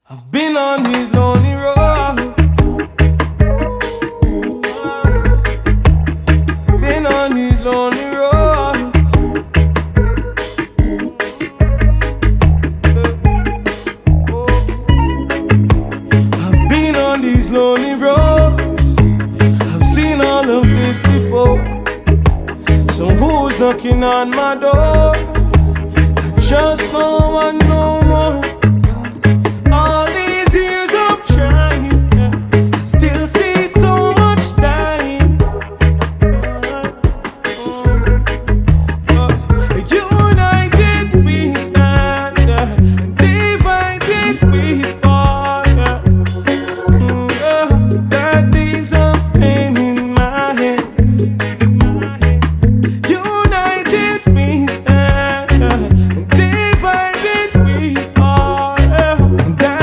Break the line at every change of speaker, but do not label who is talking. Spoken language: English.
I've been on these lonely roads, been on these lonely roads. I've been on these lonely roads, I've seen all of this before. So who's knocking on my door? I just know one